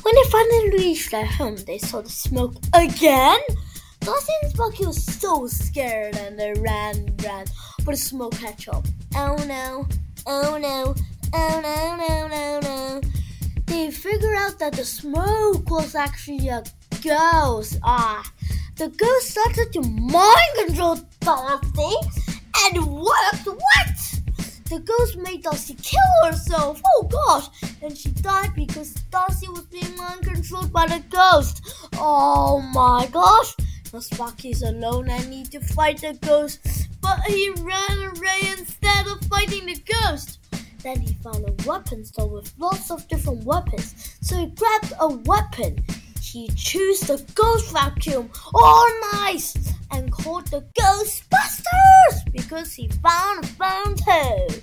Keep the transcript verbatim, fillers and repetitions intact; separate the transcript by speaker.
Speaker 1: When they finally reached their home, they saw the smoke again. Darcy and Sparky were so scared and they ran and ran, but the smoke catch up. Oh no, oh no, oh no, no, no, no. They figured out that the smoke was actually a ghost. Ah, the ghost started to mind control Darcy, and it worked. What? The ghost made Darcy kill herself. Oh gosh, and she died because Darcy was being mind controlled by the ghost. Oh my gosh. Now Sparky's alone and need to fight the ghost, but he ran away instead of fighting the ghost. Then he found a weapon store with lots of different weapons, so he grabbed a weapon. He chose the ghost vacuum, oh nice, and called the Ghostbusters because he found a phone too.